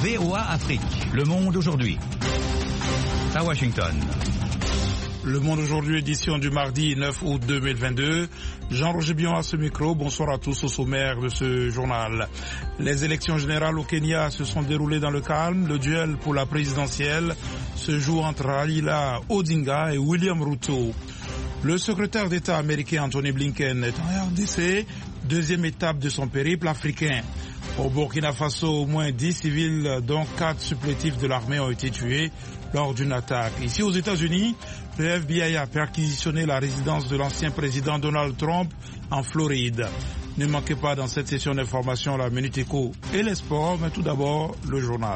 VOA Afrique, Le Monde aujourd'hui. À Washington. Le Monde aujourd'hui, édition du mardi 9 août 2022. Jean-Roger Bion à ce micro. Bonsoir à tous au sommaire de ce journal. Les élections générales au Kenya se sont déroulées dans le calme. Le duel pour la présidentielle se joue entre Raila Odinga et William Ruto. Le secrétaire d'État américain Anthony Blinken est en RDC, deuxième étape de son périple africain. Au Burkina Faso, au moins 10 civils, dont 4 supplétifs de l'armée, ont été tués lors d'une attaque. Ici aux États-Unis, le FBI a perquisitionné la résidence de l'ancien président Donald Trump en Floride. Ne manquez pas dans cette session d'information la Minute Éco et les sports, mais tout d'abord le journal.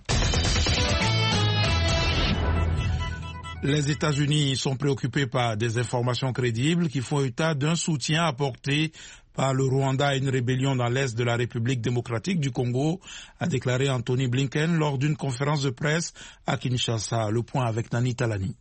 Les États-Unis sont préoccupés par des informations crédibles qui font état d'un soutien apporté par le Rwanda à une rébellion dans l'est de la République démocratique du Congo, a déclaré Anthony Blinken lors d'une conférence de presse à Kinshasa. Le point avec Nani Talani.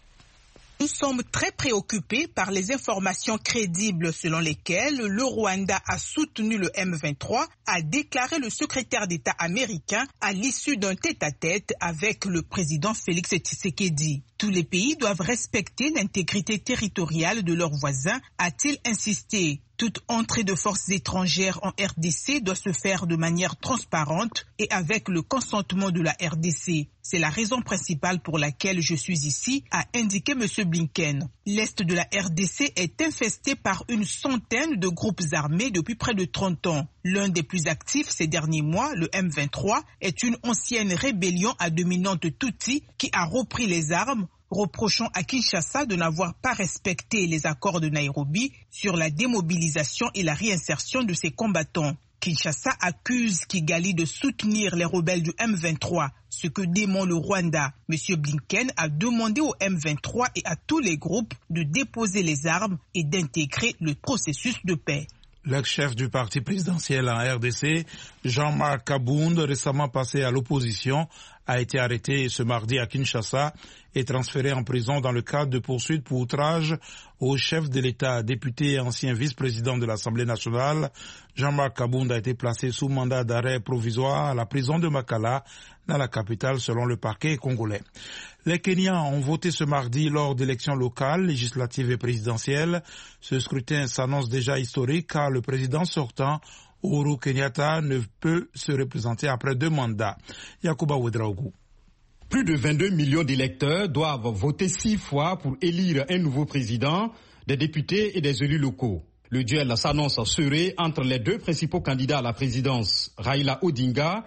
Nous sommes très préoccupés par les informations crédibles selon lesquelles le Rwanda a soutenu le M23, a déclaré le secrétaire d'État américain à l'issue d'un tête-à-tête avec le président Félix Tshisekedi. Tous les pays doivent respecter l'intégrité territoriale de leurs voisins, a-t-il insisté. Toute entrée de forces étrangères en RDC doit se faire de manière transparente et avec le consentement de la RDC. C'est la raison principale pour laquelle je suis ici, a indiqué M. Blinken. L'Est de la RDC est infesté par une centaine de groupes armés depuis près de 30 ans. L'un des plus actifs ces derniers mois, le M23, est une ancienne rébellion à dominante Tutsi qui a repris les armes, reprochant à Kinshasa de n'avoir pas respecté les accords de Nairobi sur la démobilisation et la réinsertion de ses combattants. Kinshasa accuse Kigali de soutenir les rebelles du M23, ce que dément le Rwanda. M. Blinken a demandé au M23 et à tous les groupes de déposer les armes et d'intégrer le processus de paix. L'ex-chef du parti présidentiel en RDC, Jean-Marc Kabound, récemment passé à l'opposition, a été arrêté ce mardi à Kinshasa et transféré en prison dans le cadre de poursuites pour outrage au chef de l'État. Député et ancien vice-président de l'Assemblée nationale, Jean-Marc Kabound a été placé sous mandat d'arrêt provisoire à la prison de Makala, dans la capitale, selon le parquet congolais. Les Kenyans ont voté ce mardi lors d'élections locales, législatives et présidentielles. Ce scrutin s'annonce déjà historique car le président sortant, Uhuru Kenyatta, ne peut se représenter après 2 mandats. Yakuba Ouedraogo. Plus de 22 millions d'électeurs doivent voter 6 fois pour élire un nouveau président, des députés et des élus locaux. Le duel s'annonce serré entre les 2 principaux candidats à la présidence, Raila Odinga,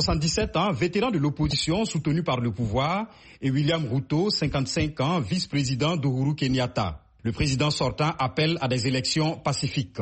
77 ans, vétéran de l'opposition soutenu par le pouvoir, et William Ruto, 55 ans, vice-président d'Uhuru Kenyatta. Le président sortant appelle à des élections pacifiques.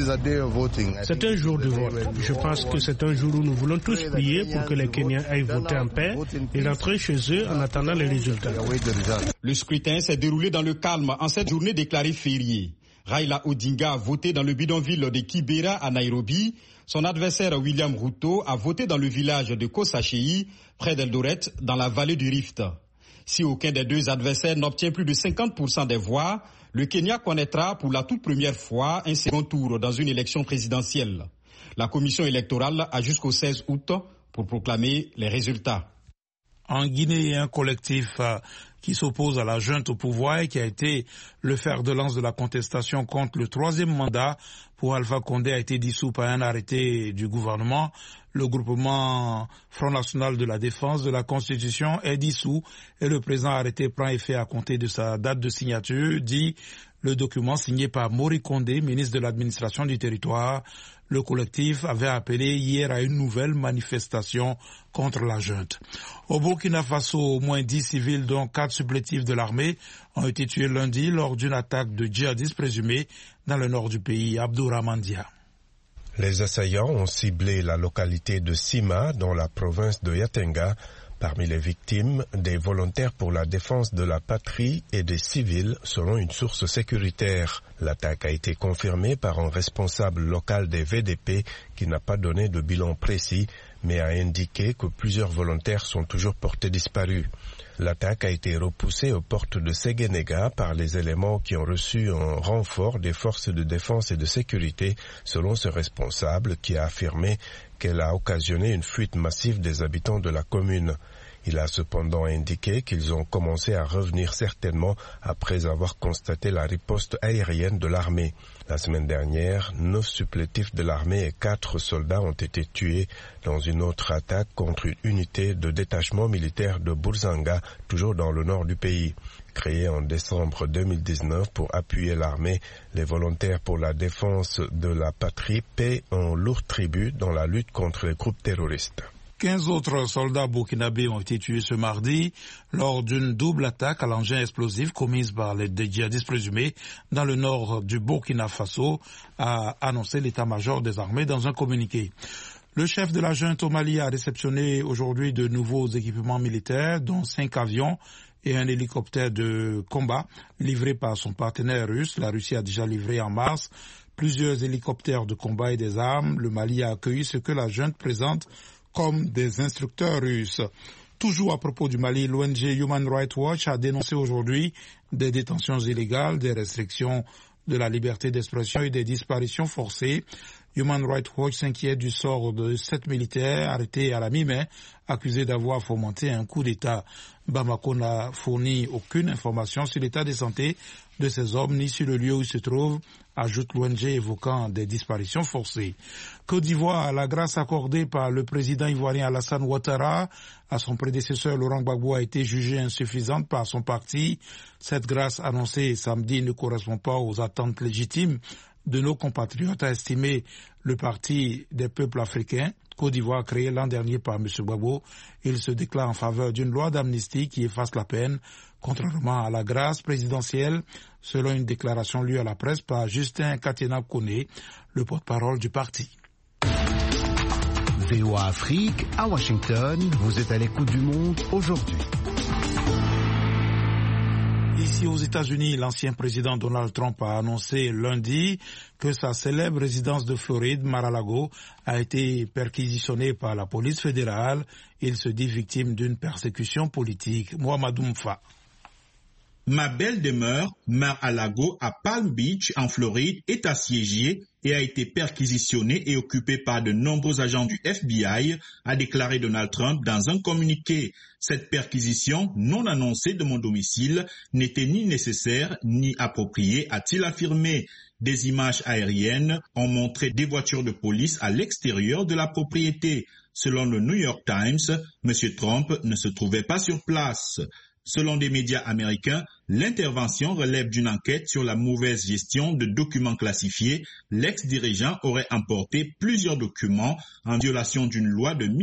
C'est un jour de vote. Je pense que c'est un jour où nous voulons tous prier pour que les Kenyans aillent voter en paix et rentrer chez eux en attendant les résultats. Le scrutin s'est déroulé dans le calme en cette journée déclarée fériée. Raila Odinga a voté dans le bidonville de Kibera à Nairobi. Son adversaire William Ruto a voté dans le village de Kosachei, près d'Eldoret, dans la vallée du Rift. Si aucun des 2 adversaires n'obtient plus de 50% des voix, le Kenya connaîtra pour la toute première fois un second tour dans une élection présidentielle. La commission électorale a jusqu'au 16 août pour proclamer les résultats. En Guinée, un collectif qui s'oppose à la junte au pouvoir et qui a été le fer de lance de la contestation contre le 3e mandat pour Alpha Condé a été dissous par un arrêté du gouvernement. Le groupement Front National de la Défense de la Constitution est dissous et le présent arrêté prend effet à compter de sa date de signature, dit le document signé par Mori Condé, ministre de l'administration du territoire. Le collectif avait appelé hier à une nouvelle manifestation contre la junte. Au Burkina Faso, au moins 10 civils, dont 4 supplétifs de l'armée, ont été tués lundi lors d'une attaque de djihadistes présumés dans le nord du pays. Abdourahmane Dia. Les assaillants ont ciblé la localité de Sima, dans la province de Yatenga. Parmi les victimes, des volontaires pour la défense de la patrie et des civils, selon une source sécuritaire. L'attaque a été confirmée par un responsable local des VDP qui n'a pas donné de bilan précis, mais a indiqué que plusieurs volontaires sont toujours portés disparus. L'attaque a été repoussée aux portes de Segenega par les éléments qui ont reçu un renfort des forces de défense et de sécurité, selon ce responsable qui a affirmé qu'elle a occasionné une fuite massive des habitants de la commune. Il a cependant indiqué qu'ils ont commencé à revenir certainement après avoir constaté la riposte aérienne de l'armée. La semaine dernière, 9 supplétifs de l'armée et 4 soldats ont été tués dans une autre attaque contre une unité de détachement militaire de Burzanga, toujours dans le nord du pays. Créés en décembre 2019 pour appuyer l'armée, les volontaires pour la défense de la patrie paient un lourd tribut dans la lutte contre les groupes terroristes. 15 autres soldats burkinabés ont été tués ce mardi lors d'une double attaque à l'engin explosif commise par les djihadistes présumés dans le nord du Burkina Faso, a annoncé l'état-major des armées dans un communiqué. Le chef de la junte au Mali a réceptionné aujourd'hui de nouveaux équipements militaires, dont 5 avions et un hélicoptère de combat livré par son partenaire russe. La Russie a déjà livré en mars plusieurs hélicoptères de combat et des armes. Le Mali a accueilli ce que la junte présente comme des instructeurs russes. Toujours à propos du Mali, l'ONG Human Rights Watch a dénoncé aujourd'hui des détentions illégales, des restrictions de la liberté d'expression et des disparitions forcées. Human Rights Watch s'inquiète du sort de 7 militaires arrêtés à la mi-mai, accusés d'avoir fomenté un coup d'État. Bamako n'a fourni aucune information sur l'état de santé de ces hommes ni sur le lieu où ils se trouvent, ajoute l'ONG évoquant des disparitions forcées. Côte d'Ivoire, la grâce accordée par le président ivoirien Alassane Ouattara à son prédécesseur Laurent Gbagbo a été jugée insuffisante par son parti. Cette grâce annoncée samedi ne correspond pas aux attentes légitimes de nos compatriotes, a estimé le Parti des peuples africains. Côte d'Ivoire créé l'an dernier par M. Gbagbo, il se déclare en faveur d'une loi d'amnistie qui efface la peine, contrairement à la grâce présidentielle, selon une déclaration lue à la presse par Justin Katena-Koné, le porte-parole du parti. VOA Afrique, à Washington, vous êtes à l'écoute du monde aujourd'hui. Ici aux États-Unis, l'ancien président Donald Trump a annoncé lundi que sa célèbre résidence de Floride, Mar-a-Lago, a été perquisitionnée par la police fédérale. Il se dit victime d'une persécution politique. Mohamedou Mfa. Ma belle demeure, Mar-a-Lago, à Palm Beach, en Floride, est assiégée et a été perquisitionnée et occupée par de nombreux agents du FBI, a déclaré Donald Trump dans un communiqué. Cette perquisition non annoncée de mon domicile n'était ni nécessaire ni appropriée, a-t-il affirmé. Des images aériennes ont montré des voitures de police à l'extérieur de la propriété. Selon le New York Times, M. Trump ne se trouvait pas sur place. Selon des médias américains, l'intervention relève d'une enquête sur la mauvaise gestion de documents classifiés. L'ex-dirigeant aurait emporté plusieurs documents en violation d'une loi de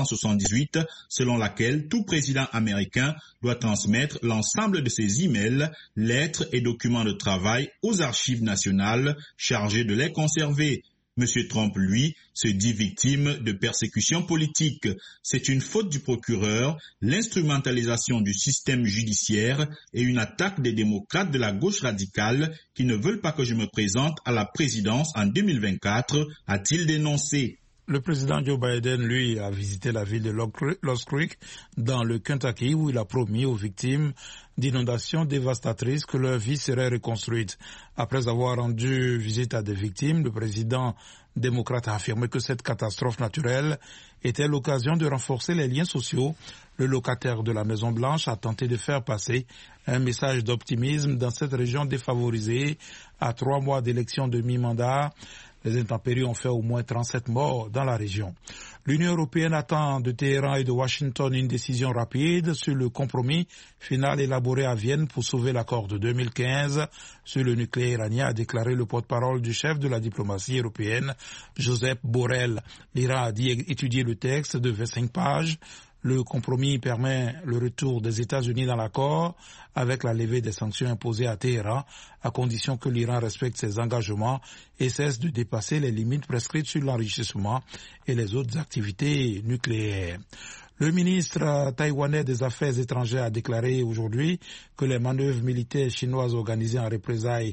1978 selon laquelle tout président américain doit transmettre l'ensemble de ses emails, lettres et documents de travail aux archives nationales chargées de les conserver. M. Trump, lui, se dit victime de persécution politique. C'est une faute du procureur, l'instrumentalisation du système judiciaire et une attaque des démocrates de la gauche radicale qui ne veulent pas que je me présente à la présidence en 2024, a-t-il dénoncé. Le président Joe Biden, lui, a visité la ville de Lost Creek dans le Kentucky où il a promis aux victimes d'inondations dévastatrices que leur vie serait reconstruite. Après avoir rendu visite à des victimes, le président démocrate a affirmé que cette catastrophe naturelle était l'occasion de renforcer les liens sociaux. Le locataire de la Maison-Blanche a tenté de faire passer un message d'optimisme dans cette région défavorisée. À 3 mois d'élection de mi-mandat, les intempéries ont fait au moins 37 morts dans la région. L'Union européenne attend de Téhéran et de Washington une décision rapide sur le compromis final élaboré à Vienne pour sauver l'accord de 2015 sur le nucléaire iranien, a déclaré le porte-parole du chef de la diplomatie européenne, Josep Borrell. L'Iran a dit étudier le texte de 25 pages. Le compromis permet le retour des États-Unis dans l'accord avec la levée des sanctions imposées à Téhéran, à condition que l'Iran respecte ses engagements et cesse de dépasser les limites prescrites sur l'enrichissement et les autres activités nucléaires. Le ministre taïwanais des Affaires étrangères a déclaré aujourd'hui que les manœuvres militaires chinoises organisées en représailles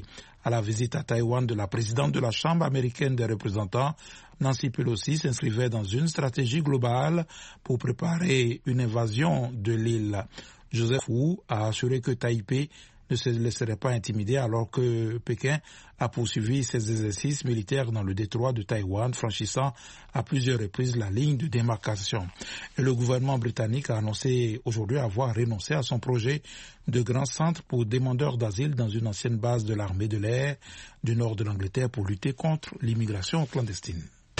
à la visite à Taïwan de la présidente de la Chambre américaine des représentants, Nancy Pelosi, s'inscrivait dans une stratégie globale pour préparer une invasion de l'île. Joseph Wu a assuré que Taipei ne se laisserait pas intimider alors que Pékin a poursuivi ses exercices militaires dans le détroit de Taïwan, franchissant à plusieurs reprises la ligne de démarcation. Et le gouvernement britannique a annoncé aujourd'hui avoir renoncé à son projet de grand centre pour demandeurs d'asile dans une ancienne base de l'armée de l'air du nord de l'Angleterre pour lutter contre l'immigration clandestine.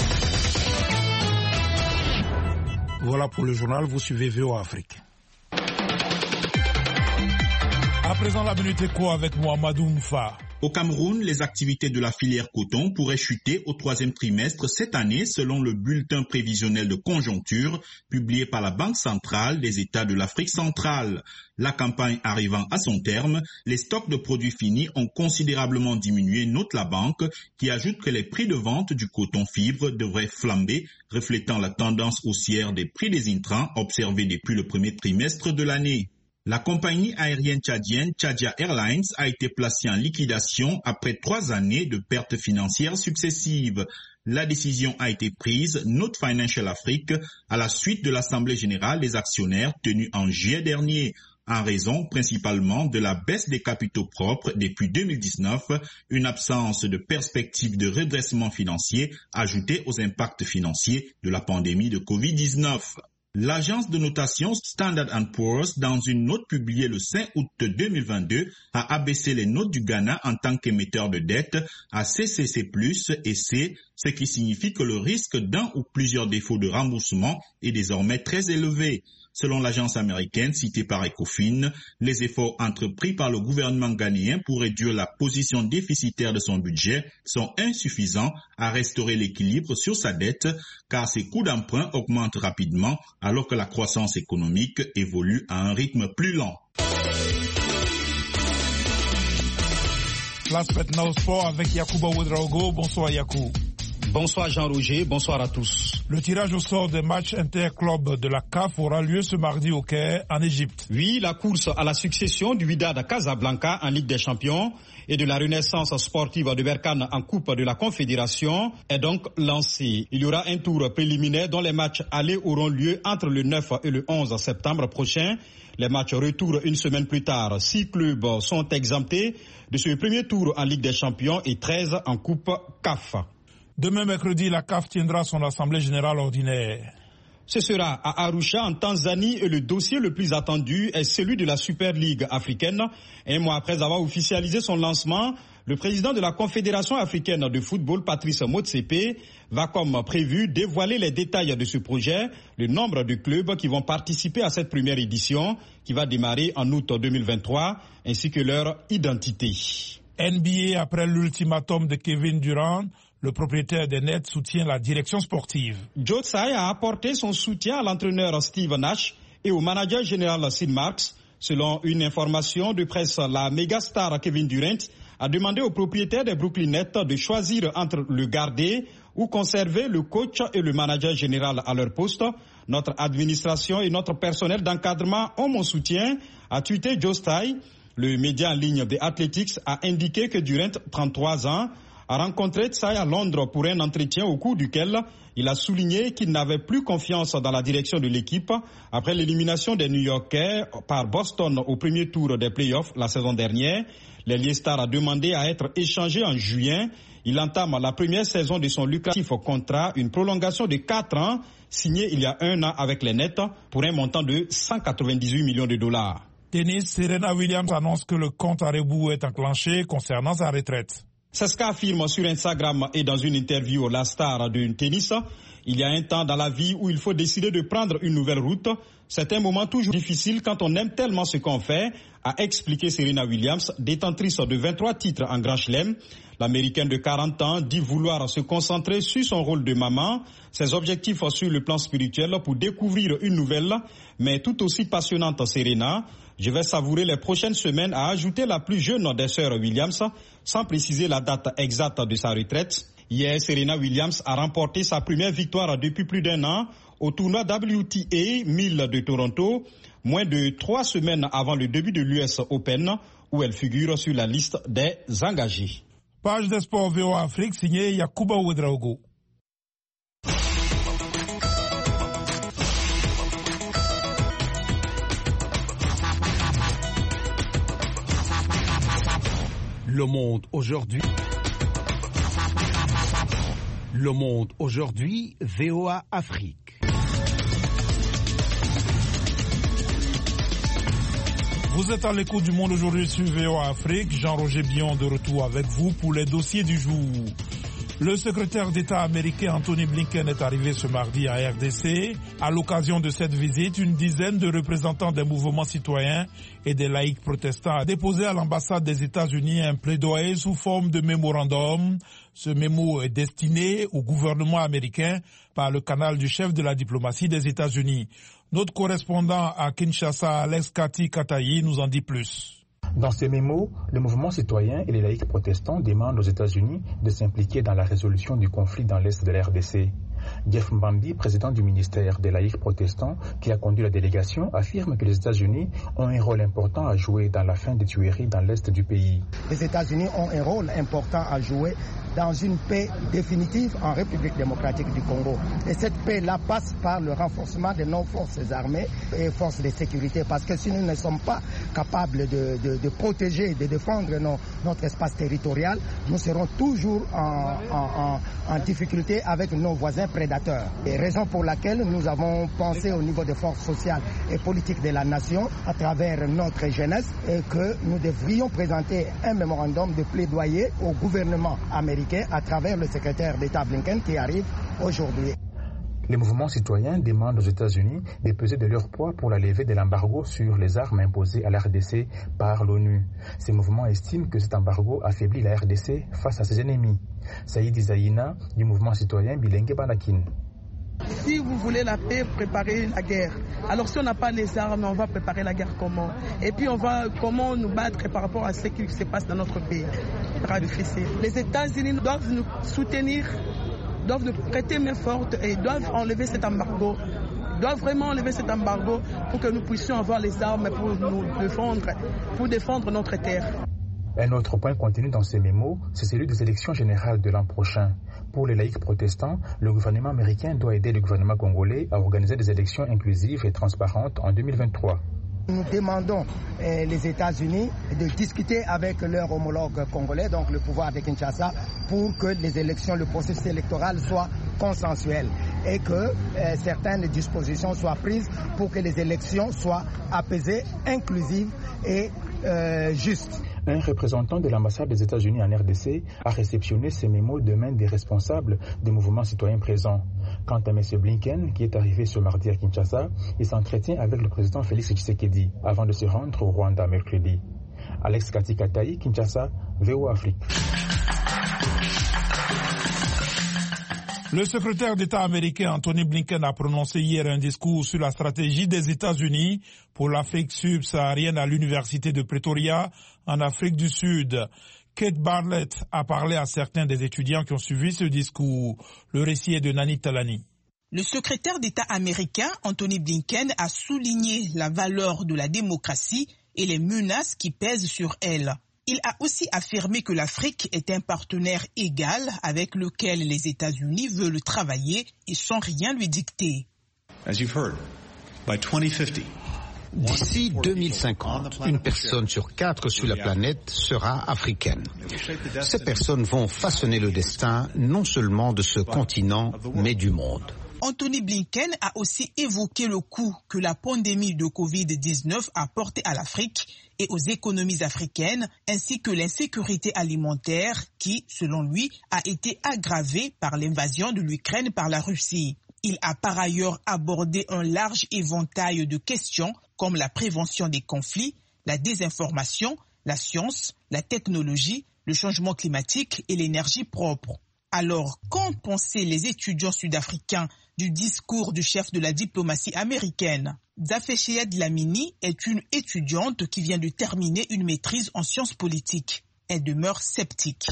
Voilà pour le journal, vous suivez VOA Afrique. À présent, la Minute Éco avec Mohamedou Moufa. Au Cameroun, les activités de la filière coton pourraient chuter au troisième trimestre cette année selon le bulletin prévisionnel de conjoncture publié par la Banque centrale des États de l'Afrique centrale. La campagne arrivant à son terme, les stocks de produits finis ont considérablement diminué, note la banque, qui ajoute que les prix de vente du coton fibre devraient flamber, reflétant la tendance haussière des prix des intrants observés depuis le premier trimestre de l'année. La compagnie aérienne tchadienne Tchadia Airlines a été placée en liquidation après 3 années de pertes financières successives. La décision a été prise, note Financial Afrique, à la suite de l'Assemblée générale des actionnaires tenue en juillet dernier, en raison principalement de la baisse des capitaux propres depuis 2019, une absence de perspective de redressement financier ajoutée aux impacts financiers de la pandémie de Covid-19. L'agence de notation Standard & Poor's, dans une note publiée le 5 août 2022, a abaissé les notes du Ghana en tant qu'émetteur de dette à CCC+, et C, ce qui signifie que le risque d'un ou plusieurs défauts de remboursement est désormais très élevé. Selon l'agence américaine citée par Ecofin, les efforts entrepris par le gouvernement ghanéen pour réduire la position déficitaire de son budget sont insuffisants à restaurer l'équilibre sur sa dette, car ses coûts d'emprunt augmentent rapidement alors que la croissance économique évolue à un rythme plus lent. Place maintenant au sport avec Yacouba Ouedraogo. Bonsoir Yacou. Bonsoir Jean-Roger, bonsoir à tous. Le tirage au sort des matchs interclubs de la CAF aura lieu ce mardi au Caire, en Égypte. Oui, la course à la succession du Wydad Casablanca en Ligue des Champions et de la Renaissance sportive de Berkane en Coupe de la Confédération est donc lancée. Il y aura un tour préliminaire dont les matchs allés auront lieu entre le 9 et le 11 septembre prochain. Les matchs retour une semaine plus tard. 6 clubs sont exemptés de ce premier tour en Ligue des Champions et 13 en Coupe CAF. Demain mercredi, la CAF tiendra son assemblée générale ordinaire. Ce sera à Arusha en Tanzanie et le dossier le plus attendu est celui de la Super League africaine. Un mois après avoir officialisé son lancement, le président de la Confédération africaine de football, Patrice Motsepe, va comme prévu dévoiler les détails de ce projet, le nombre de clubs qui vont participer à cette première édition qui va démarrer en août 2023, ainsi que leur identité. NBA, après l'ultimatum de Kevin Durant, le propriétaire des Nets soutient la direction sportive. Joe Tsai a apporté son soutien à l'entraîneur Steve Nash et au manager général Sid Marks. Selon une information de presse, la méga star Kevin Durant a demandé au propriétaire des Brooklyn Nets de choisir entre le garder ou conserver le coach et le manager général à leur poste. Notre administration et notre personnel d'encadrement ont mon soutien, a tweeté Joe Tsai. Le média en ligne The Athletics a indiqué que Durant, 33 ans, a rencontré Tsai à Londres pour un entretien au cours duquel il a souligné qu'il n'avait plus confiance dans la direction de l'équipe après l'élimination des New-Yorkais par Boston au premier tour des playoffs la saison dernière. L'ailier star a demandé à être échangé en juin. Il entame la première saison de son lucratif contrat, une prolongation de 4 ans signée il y a 1 an avec les Nets pour un montant de 198 millions de dollars. Tennis, Serena Williams annonce que le compte à rebours est enclenché concernant sa retraite. C'est ce qu'affirme sur Instagram et dans une interview la star du tennis. Il y a un temps dans la vie où il faut décider de prendre une nouvelle route. C'est un moment toujours difficile quand on aime tellement ce qu'on fait, a expliqué Serena Williams, détentrice de 23 titres en Grand Chelem. L'Américaine de 40 ans dit vouloir se concentrer sur son rôle de maman, ses objectifs sur le plan spirituel pour découvrir une nouvelle, mais tout aussi passionnante Serena. Je vais savourer les prochaines semaines, a ajouté la plus jeune des sœurs Williams, sans préciser la date exacte de sa retraite. Hier, Serena Williams a remporté sa première victoire depuis plus d'1 an au tournoi WTA 1000 de Toronto, moins de 3 semaines avant le début de l'US Open, où elle figure sur la liste des engagés. Page des sports VOA Afrique, signé Yakuba Ouedraogo. Le monde aujourd'hui. Le monde aujourd'hui, VOA Afrique. Vous êtes à l'écoute du monde aujourd'hui sur VOA Afrique. Jean-Roger Bion de retour avec vous pour les dossiers du jour. Le secrétaire d'État américain Anthony Blinken est arrivé ce mardi à RDC. À l'occasion de cette visite, une dizaine de représentants des mouvements citoyens et des laïcs protestants a déposé à l'ambassade des États-Unis un plaidoyer sous forme de mémorandum. Ce mémo est destiné au gouvernement américain par le canal du chef de la diplomatie des États-Unis. Notre correspondant à Kinshasa, Alex Kati Katayi, nous en dit plus. Dans ces mémos, le mouvement citoyen et les laïcs protestants demandent aux États-Unis de s'impliquer dans la résolution du conflit dans l'est de la RDC. Jeff Mbambi, président du ministère des laïcs protestants qui a conduit la délégation, affirme que les États-Unis ont un rôle important à jouer dans la fin des tueries dans l'est du pays. Les États-Unis ont un rôle important à jouer dans une paix définitive en République démocratique du Congo. Et cette paix-là passe par le renforcement de nos forces armées et forces de sécurité. Parce que si nous ne sommes pas capables de protéger, de défendre notre espace territorial, nous serons toujours en difficulté avec nos voisins prédateurs. Et raison pour laquelle nous avons pensé au niveau des forces sociales et politiques de la nation, à travers notre jeunesse, et que nous devrions présenter un mémorandum de plaidoyer au gouvernement américain à travers le secrétaire d'État Blinken qui arrive aujourd'hui. Les mouvements citoyens demandent aux États-Unis de peser de leur poids pour la levée de l'embargo sur les armes imposées à la RDC par l'ONU. Ces mouvements estiment que cet embargo affaiblit la RDC face à ses ennemis. Saïd Izaïna du mouvement citoyen Bilengue Banakin. Si vous voulez la paix, préparez la guerre. Alors si on n'a pas les armes, on va préparer la guerre comment? Et puis comment nous battre par rapport à ce qui se passe dans notre pays? C'est très difficile. Les États-Unis doivent nous soutenir, doivent nous prêter main forte et doivent enlever cet embargo. Doivent vraiment enlever cet embargo pour que nous puissions avoir les armes pour nous défendre, pour défendre notre terre. Un autre point contenu dans ces mémos, c'est celui des élections générales de l'an prochain. Pour les laïcs protestants, le gouvernement américain doit aider le gouvernement congolais à organiser des élections inclusives et transparentes en 2023. Nous demandons les États-Unis de discuter avec leur homologue congolais, donc le pouvoir de Kinshasa, pour que les élections, le processus électoral soit consensuel et que certaines dispositions soient prises pour que les élections soient apaisées, inclusives et justes. Un représentant de l'ambassade des États-Unis en RDC a réceptionné ces mémos de main des responsables des mouvements citoyens présents. Quant à M. Blinken, qui est arrivé ce mardi à Kinshasa, il s'entretient avec le président Félix Tshisekedi avant de se rendre au Rwanda mercredi. Alex Kati Katayi, Kinshasa, VOA Afrique. Le secrétaire d'État américain Anthony Blinken a prononcé hier un discours sur la stratégie des États-Unis pour l'Afrique subsaharienne à l'université de Pretoria, en Afrique du Sud. Kate Bartlett a parlé à certains des étudiants qui ont suivi ce discours. Le récit est de Nani Talani. Le secrétaire d'État américain Anthony Blinken a souligné la valeur de la démocratie et les menaces qui pèsent sur elle. Il a aussi affirmé que l'Afrique est un partenaire égal avec lequel les États-Unis veulent travailler et sans rien lui dicter. As you've heard, by 2050, d'ici 2050, une personne sur 4 sur la planète sera africaine. Ces personnes vont façonner le destin non seulement de ce continent, mais du monde. Anthony Blinken a aussi évoqué le coup que la pandémie de Covid-19 a porté à l'Afrique et aux économies africaines, ainsi que l'insécurité alimentaire qui, selon lui, a été aggravée par l'invasion de l'Ukraine par la Russie. Il a par ailleurs abordé un large éventail de questions comme la prévention des conflits, la désinformation, la science, la technologie, le changement climatique et l'énergie propre. Alors, qu'ont pensé les étudiants sud-africains du discours du chef de la diplomatie américaine? Zafechia Dlamini est une étudiante qui vient de terminer une maîtrise en sciences politiques. Elle demeure sceptique.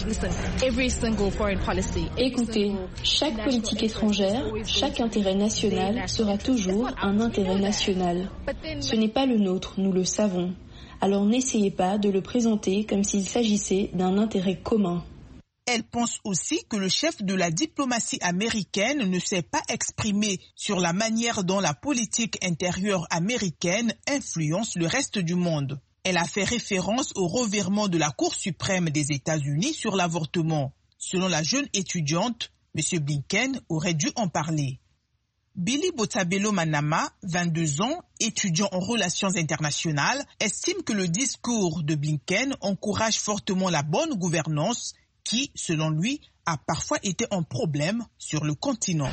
Écoutez, chaque politique étrangère, chaque intérêt national sera toujours un intérêt national. Ce n'est pas le nôtre, nous le savons. Alors n'essayez pas de le présenter comme s'il s'agissait d'un intérêt commun. Elle pense aussi que le chef de la diplomatie américaine ne s'est pas exprimé sur la manière dont la politique intérieure américaine influence le reste du monde. Elle a fait référence au revirement de la Cour suprême des États-Unis sur l'avortement. Selon la jeune étudiante, M. Blinken aurait dû en parler. Billy Botshabelo Manama, 22 ans, étudiant en relations internationales, estime que le discours de Blinken encourage fortement la bonne gouvernance qui, selon lui, a parfois été un problème sur le continent.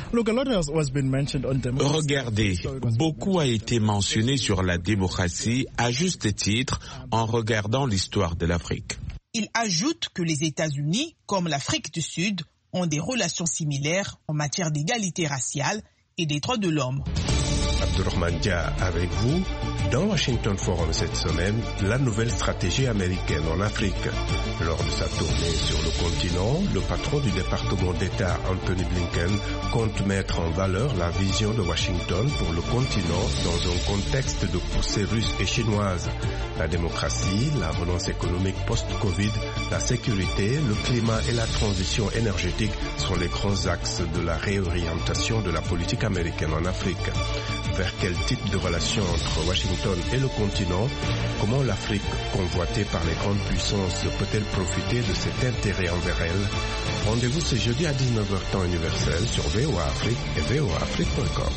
Regardez, beaucoup a été mentionné sur la démocratie à juste titre en regardant l'histoire de l'Afrique. Il ajoute que les États-Unis, comme l'Afrique du Sud, ont des relations similaires en matière d'égalité raciale et des droits de l'homme. Abdourahmane Dia avec vous. Dans Washington Forum cette semaine, la nouvelle stratégie américaine en Afrique. Lors de sa tournée sur le continent, le patron du département d'État Anthony Blinken compte mettre en valeur la vision de Washington pour le continent dans un contexte de poussée russe et chinoise. La démocratie, la relance économique post-Covid, la sécurité, le climat et la transition énergétique sont les grands axes de la réorientation de la politique américaine en Afrique. Vers quel type de relation entre Washington et le continent? Comment l'Afrique, convoitée par les grandes puissances, peut-elle profiter de cet intérêt envers elle? Rendez-vous ce jeudi à 19h temps universel sur VOA Afrique et voaafrique.com.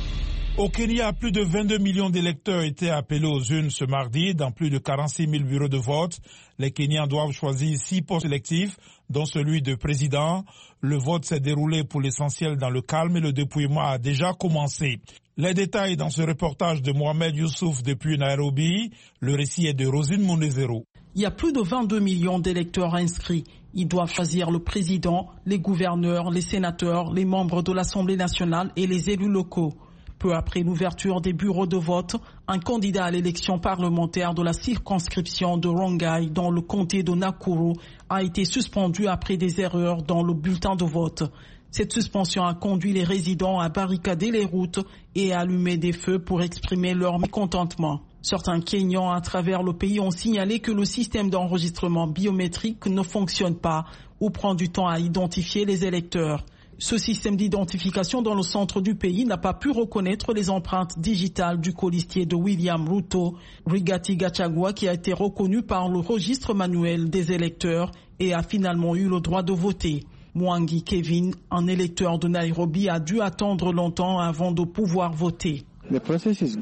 Au Kenya, plus de 22 millions d'électeurs étaient appelés aux urnes ce mardi dans plus de 46 000 bureaux de vote. Les Kenyans doivent choisir 6 postes électifs, dont celui de président. Le vote s'est déroulé pour l'essentiel dans le calme et le dépouillement a déjà commencé. Les détails dans ce reportage de Mohamed Youssouf depuis Nairobi. Le récit est de Rosine Monezero. Il y a plus de 22 millions d'électeurs inscrits. Ils doivent choisir le président, les gouverneurs, les sénateurs, les membres de l'Assemblée nationale et les élus locaux. Peu après l'ouverture des bureaux de vote, un candidat à l'élection parlementaire de la circonscription de Rongai dans le comté de Nakuru a été suspendu après des erreurs dans le bulletin de vote. Cette suspension a conduit les résidents à barricader les routes et à allumer des feux pour exprimer leur mécontentement. Certains Kenyans à travers le pays ont signalé que le système d'enregistrement biométrique ne fonctionne pas ou prend du temps à identifier les électeurs. Ce système d'identification dans le centre du pays n'a pas pu reconnaître les empreintes digitales du colistier de William Ruto, Rigathi Gachagua, qui a été reconnu par le registre manuel des électeurs et a finalement eu le droit de voter. Mwangi Kevin, un électeur de Nairobi, a dû attendre longtemps avant de pouvoir voter. Le processus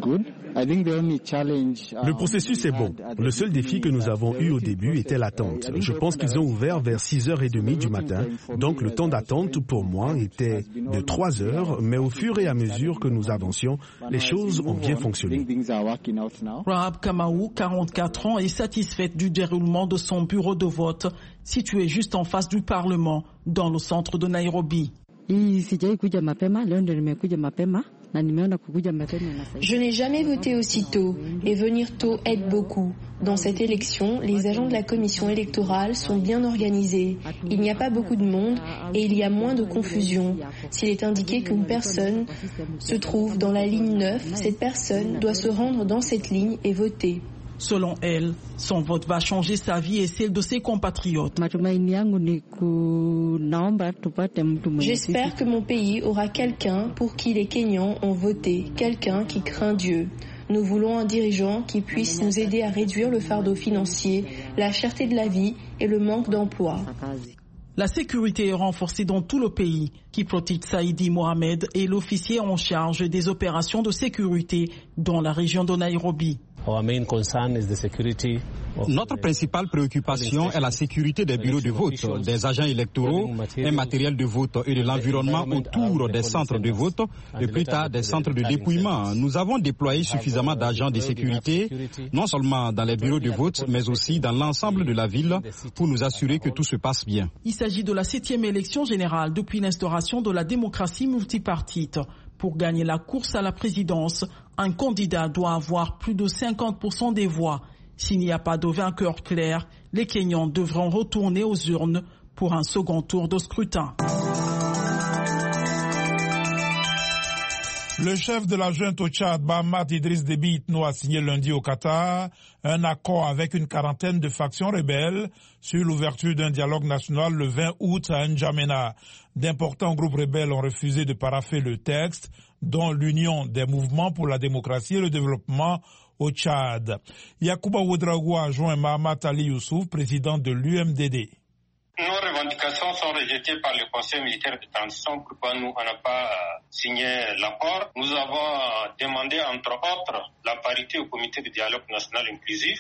est bon. Le seul défi que nous avons eu au début était l'attente. Je pense qu'ils ont ouvert vers 6h30 du matin. Donc le temps d'attente pour moi était de 3 heures, mais au fur et à mesure que nous avancions, les choses ont bien fonctionné. Rahab Kamau, 44 ans, est satisfaite du déroulement de son bureau de vote, situé juste en face du Parlement, dans le centre de Nairobi. Je n'ai jamais voté aussitôt et venir tôt aide beaucoup. Dans cette élection, les agents de la commission électorale sont bien organisés. Il n'y a pas beaucoup de monde et il y a moins de confusion. S'il est indiqué qu'une personne se trouve dans la ligne 9, cette personne doit se rendre dans cette ligne et voter. Selon elle, son vote va changer sa vie et celle de ses compatriotes. J'espère que mon pays aura quelqu'un pour qui les Kenyans ont voté, quelqu'un qui craint Dieu. Nous voulons un dirigeant qui puisse nous aider à réduire le fardeau financier, la cherté de la vie et le manque d'emploi. La sécurité est renforcée dans tout le pays. Kiprotit Saidi Mohamed est l'officier en charge des opérations de sécurité dans la région de Nairobi. Notre principale préoccupation est la sécurité des bureaux de vote, des agents électoraux, un matériel de vote et de l'environnement autour des centres de vote et plus tard des centres de dépouillement. Nous avons déployé suffisamment d'agents de sécurité, non seulement dans les bureaux de vote, mais aussi dans l'ensemble de la ville pour nous assurer que tout se passe bien. Il s'agit de la 7e élection générale depuis l'instauration de la démocratie multipartite. Pour gagner la course à la présidence, un candidat doit avoir plus de 50% des voix. S'il n'y a pas de vainqueur clair, les Kenyans devront retourner aux urnes pour un second tour de scrutin. Le chef de la junte au Tchad, Mahamat Idriss Déby Itno, a signé lundi au Qatar un accord avec une quarantaine de factions rebelles sur l'ouverture d'un dialogue national le 20 août à N'Djamena. D'importants groupes rebelles ont refusé de parapher le texte, dont l'Union des mouvements pour la démocratie et le développement au Tchad. Yacouba Ouedraogo a joint Mahamat Ali Youssouf, président de l'UMDD. Nos revendications sont rejetées par le Conseil militaire de transition. Pourquoi nous, on n'a pas signé l'accord? Nous avons demandé, entre autres, la parité au comité de dialogue national inclusif.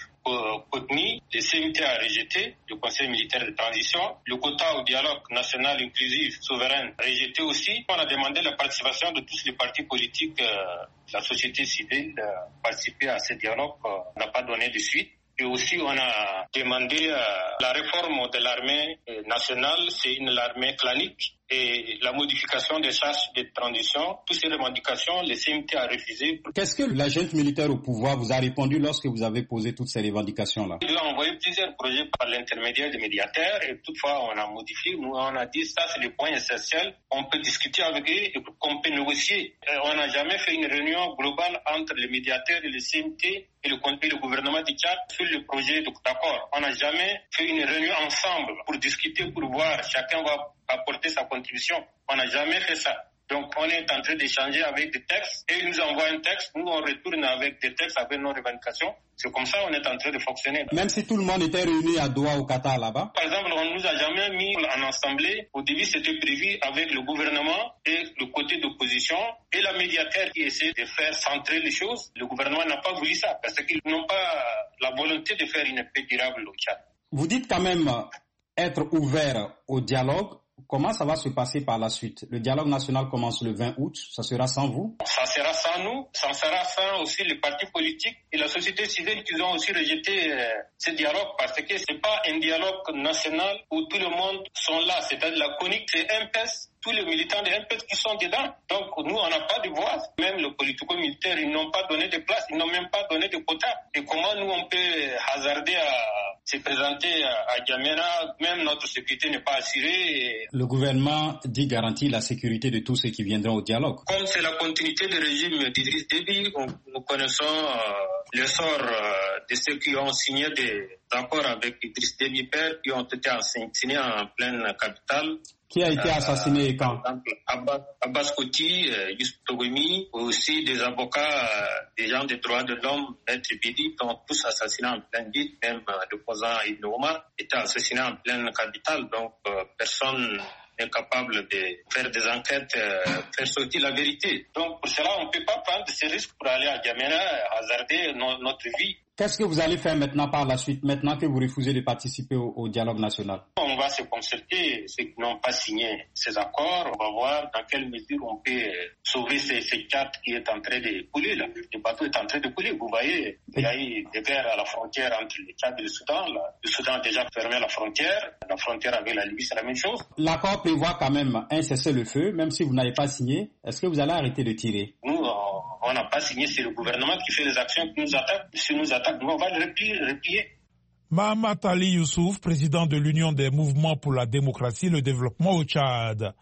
CODNI, le CMT a rejeté, le Conseil militaire de transition. Le quota au dialogue national inclusif souverain rejeté aussi. On a demandé la participation de tous les partis politiques, la société civile, participer à ce dialogue. On n'a pas donné de suite. Et aussi, on a demandé la réforme de l'armée nationale, c'est une armée clanique, et la modification des charges de transition. Toutes ces revendications, le CMT a refusé. Qu'est-ce que la junte militaire au pouvoir vous a répondu lorsque vous avez posé toutes ces revendications-là? Il a envoyé plusieurs projets par l'intermédiaire des médiateurs, et toutefois, on a modifié. Nous, on a dit, ça, c'est le point essentiel. On peut discuter avec eux et qu'on peut négocier. On n'a jamais fait une réunion globale entre les médiateurs et le CMT et le gouvernement du Tchad sur le projet d'accord. On n'a jamais fait une réunion ensemble pour discuter, pour voir, chacun va apporter sa contribution. On n'a jamais fait ça. Donc, on est en train d'échanger avec des textes et ils nous envoient un texte. Nous, on retourne avec des textes, avec nos revendications. C'est comme ça qu'on est en train de fonctionner. Même si tout le monde était réuni à Doha, au Qatar, là-bas? Par exemple, on ne nous a jamais mis en assemblée. Au début, c'était prévu avec le gouvernement et le côté d'opposition et la médiateur qui essaie de faire centrer les choses. Le gouvernement n'a pas voulu ça parce qu'ils n'ont pas la volonté de faire une paix durable au Tchad. Vous dites quand même être ouvert au dialogue. Comment ça va se passer par la suite? Le dialogue national commence le 20 août. Ça sera sans vous? Ça sera sans nous. Ça sera sans aussi les partis politiques et la société civile qui ont aussi rejeté ce dialogue parce que c'est pas un dialogue national où tout le monde sont là. C'est-à-dire la CONIC, c'est MPES. Tous les militants de MPES qui sont dedans. Donc, nous, on n'a pas de voix. Même le politico-militaire, ils n'ont pas donné de place. Ils n'ont même pas donné de quotas. Et comment nous, on peut hasarder à se présenter à N'Djamena? Même notre sécurité n'est pas assurée. Le gouvernement dit garantir la sécurité de tous ceux qui viendront au dialogue. Comme c'est la continuité du régime d'Idriss Déby, nous connaissons le sort de ceux qui ont signé des accords avec Idriss Déby père, qui ont été assassinés en pleine capitale. Qui a été assassiné quand? Par exemple, Abbas Koti, Youssef Togomi, aussi des avocats, des gens des droits de l'homme, Maître Bidi, qui ont tous assassinés en pleine ville, même l'opposant Ibn Omar était assassiné en pleine capitale. Donc, personne n'est capable de faire des enquêtes, faire sortir la vérité. Donc, pour cela, on ne peut pas prendre ces risques pour aller à N'Djamena, hasarder notre vie. Qu'est-ce que vous allez faire maintenant par la suite, maintenant que vous refusez de participer au dialogue national? On va se concerter, ceux qui n'ont pas signé ces accords. On va voir dans quelle mesure on peut sauver ces Tchad qui est en train de couler. Là. Le bateau est en train de couler. Vous voyez, il y a eu des guerres à la frontière entre le Tchad et le Soudan. Là. Le Soudan a déjà fermé la frontière. La frontière avec la Libye, c'est la même chose. L'accord prévoit quand même un cessez-le-feu, même si vous n'avez pas signé. Est-ce que vous allez arrêter de tirer? Nous, on n'a pas signé. C'est le gouvernement qui fait les actions qui nous attaquent. Si nous attaquent, nous, on va le replier. Mahamat Ali Youssouf, président de l'Union des mouvements pour la démocratie et le développement au Tchad.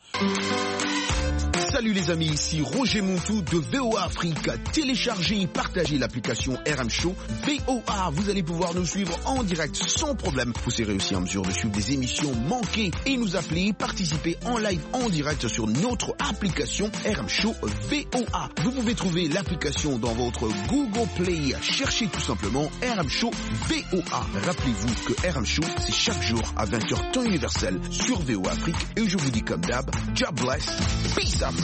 Salut les amis, ici Roger Montou de VOA Afrique. Téléchargez et partagez l'application RM Show VOA. Vous allez pouvoir nous suivre en direct sans problème. Vous serez aussi en mesure de suivre des émissions manquées et nous appeler, participer en live en direct sur notre application RM Show VOA. Vous pouvez trouver l'application dans votre Google Play. Cherchez tout simplement RM Show VOA. Rappelez-vous que RM Show, c'est chaque jour à 20h temps universel sur VOA Afrique. Et je vous dis comme d'hab, God bless, peace Africa.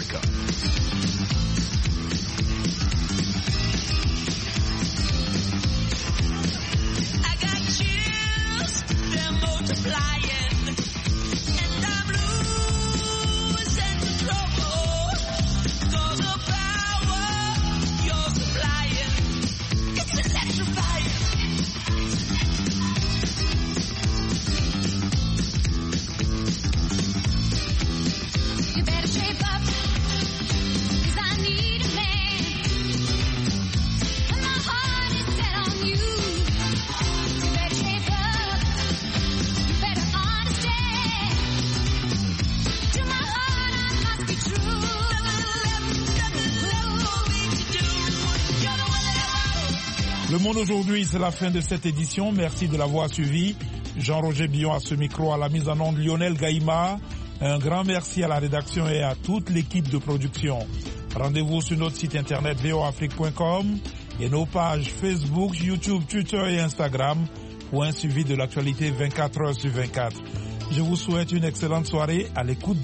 I got chills, they're multiplying, and I'm losing control. Cause the power you're supplying, it's electrifying. You better shape up, 'cause I need a man. Le Monde aujourd'hui, c'est la fin de cette édition. Merci de l'avoir suivi. Jean-Roger Billon à ce micro, à la mise en onde Lionel Gaïma. Un grand merci à la rédaction et à toute l'équipe de production. Rendez-vous sur notre site internet voafrique.com et nos pages Facebook, YouTube, Twitter et Instagram pour un suivi de l'actualité 24 heures sur 24. Je vous souhaite une excellente soirée à l'écoute